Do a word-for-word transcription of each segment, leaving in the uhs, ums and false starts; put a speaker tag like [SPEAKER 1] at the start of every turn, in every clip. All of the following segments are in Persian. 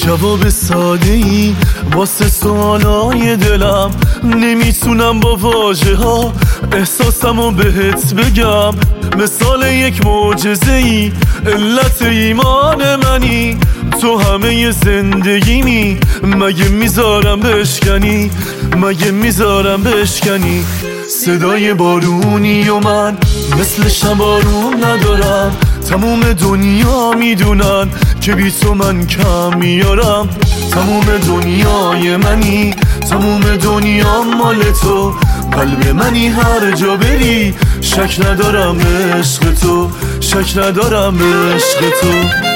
[SPEAKER 1] جواب ساده ای واسه سوالای دلم، نمیتونم با واژه ها احساسمو بهت بگم. مثال یک معجزه ای، علت ایمان منی، تو همه زندگیمی، مگه میذارم بشکنی، مگه میذارم بشکنی. صدای بارونی و من مثل شبارون ندارم، تموم دنیا میدونن که بی تو من کم میارم. تموم دنیای منی، تموم دنیا مال تو، قلب منی هر جا بری، شک ندارم عشق تو، شک ندارم عشق تو.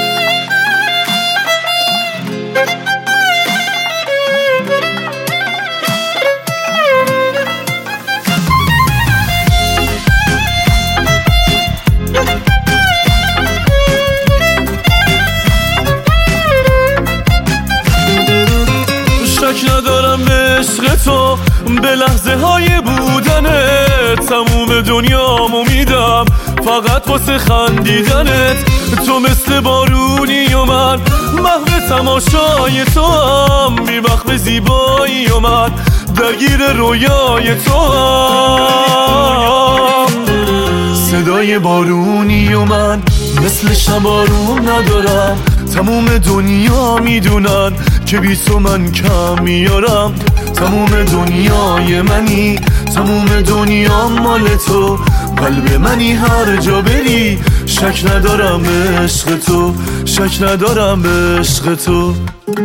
[SPEAKER 1] شک ندارم به عشق تو، به لحظه های بودنت تموم دنیامو میدم فقط واسه خندیدنت. تو مثل بارونی و من محو تماشای تو هم، بی وقت زیبایی و من درگیر رویای تو هم. صدای بارونی و من مثل شبارون ندارم، تموم دنیا میدونن که بی تو من کم میارم. تموم دنیای منی، تموم دنیا مال تو، قلب منی هر جا بری، شک ندارم عشق تو، شک ندارم عشق تو.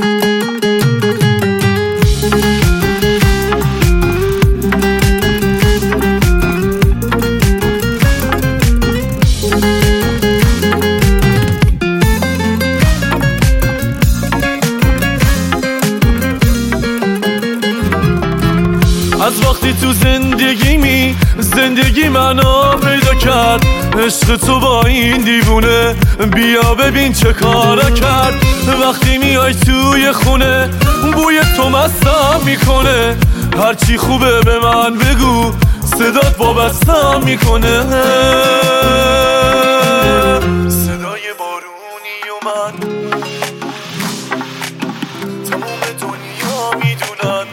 [SPEAKER 1] از وقتی تو زندگیمی، زندگی معنا پیدا کرد، عشق تو با این دیوونه، بیا ببین چه کارا کرد. وقتی میای توی خونه بوی تو مستم میکنه، هرچی خوبه به من بگو صدات وابستم میکنه. صدای بارونی و من تموم دنیا میدونن،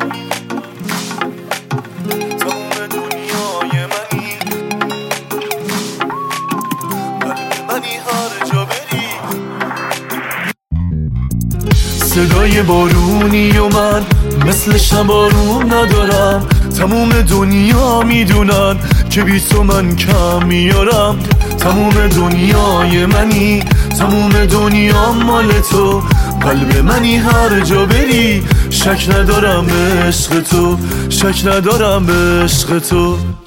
[SPEAKER 1] صدای بارونی و من مثل شبارون ندارم، تموم دنیا میدونن که بی تو من کم میارم. تموم دنیای منی، تموم دنیا مال تو، قلب منی هر جا بری، شک ندارم عشق تو، شک ندارم عشق تو.